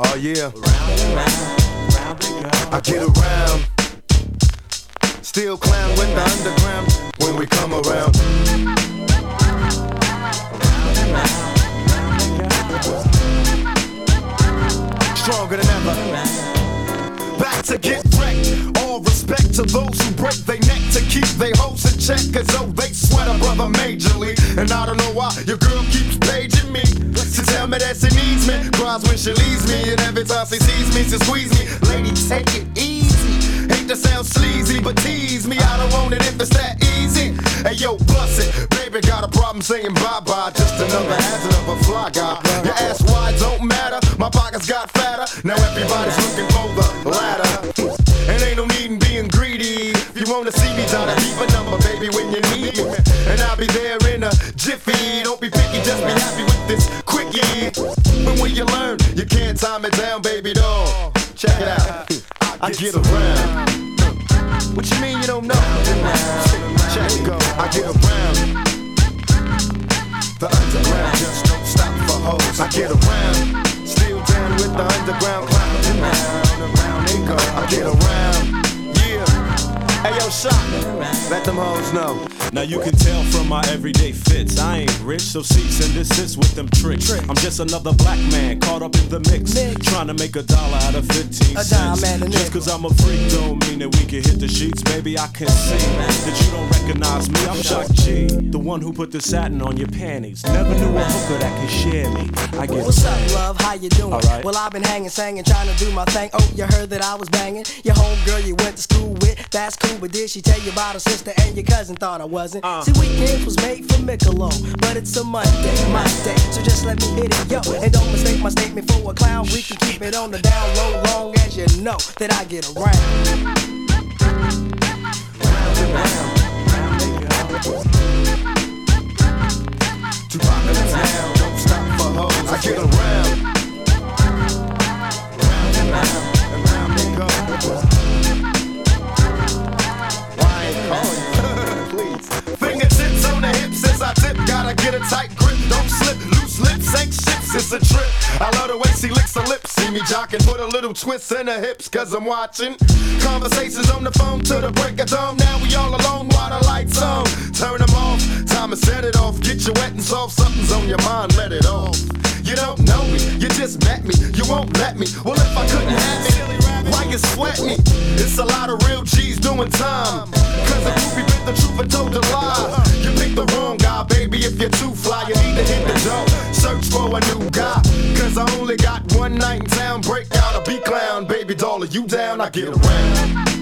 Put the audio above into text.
Oh yeah. I get around. Still clown with the underground when we come around. Stronger than ever. Back to get wrecked. All respect to those who break their neck to keep their hoes in check, cause oh, they sweat a brother majorly. And I don't know why your girl keeps paging me to tell me that she needs me. Cries when she leaves me, and every time she sees me, she squeeze me. Lady, take it easy. Hate to sound sleazy, but tease me. I don't want it if it's that easy. Hey yo, bust it. Baby got a problem saying bye-bye. Just another hazard of a fly guy. Your ass wide don't matter. My pockets got fatter. Now everybody's looking for the ladder. And ain't no need in being greedy. If you wanna see me, try to keep a number, baby, when you need me. And I'll be there in a jiffy. Don't be picky, just be happy with this quickie. But when you learn, you can't time it down, baby doll. Check it out. I get around. What you mean you don't know? Check it go. I get around. The underground just don't stop for hoes. I get around. Still down with the underground clowns. Around they go. I get around. Yeah. Hey yo, shot. Let them hoes know. Now you can tell from my everyday fits, I ain't rich, so cease and desist with them tricks. I'm just another black man caught up in the mix, trying to make $1 out of 15 cents. Just cause I'm a freak don't mean that we can hit the sheets. Baby, I can see that you don't recognize me. I'm Shock G, the one who put the satin on your panties. Never knew a hooker that could share me. I get What's up, love? How you doing? Right. Well, I've been hanging, singing, trying to do my thing. Oh, you heard that I was banging your homegirl you went to school with. That's cool, but did she tell you about her sister and your cousin? Thought I wasn't. See, weekends was made for Michelob, but it's a Monday, my day, so just let me hit it, yo. And don't mistake my statement for a clown. We can keep it on the down low, long as you know that I get around. Round and round, round they go. Too popular now, don't stop for hoes. I get around. Round and round they go. Why ain't call you? Please. Fingertips on the hips as I tip. Gotta get a tight grip, don't slip. Loose lips ain't ships, it's a trip. I love the way she licks her lips. See me jocking, put a little twist in her hips, cause I'm watching. Conversations on the phone till the break of dawn. Now we all alone while the lights on. Turn them off, time to set it off. Get you wet and soft, something's on your mind, let it off. You don't know me, you just met me, you won't let me. Well, if I couldn't have it, why you sweat me? It's a lot of real G's doing time. Cause a groupie bit the truth and told a lie. You picked the wrong guy, baby, if you're too fly. You need to hit the door, search for a new guy. Cause I only got one night in town. Break out a B-clown, baby doll, are you down? I get around.